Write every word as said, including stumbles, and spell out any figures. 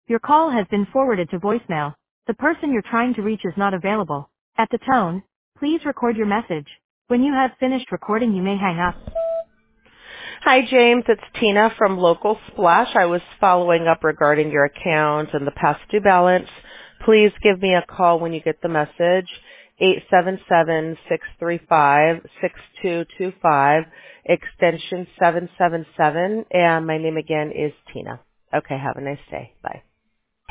Your call has been forwarded to voicemail. The person you're trying to reach is not available. At the tone, please record your message. When you have finished recording, you may hang up. Hi, James. It's Tina from Local Splash. I was following up regarding your account and the past due balance. Please give me a call when you get the message. eight seven seven, six three five, six two two five, extension seven seven seven, and my name again is Tina. Okay, have a nice day. Bye.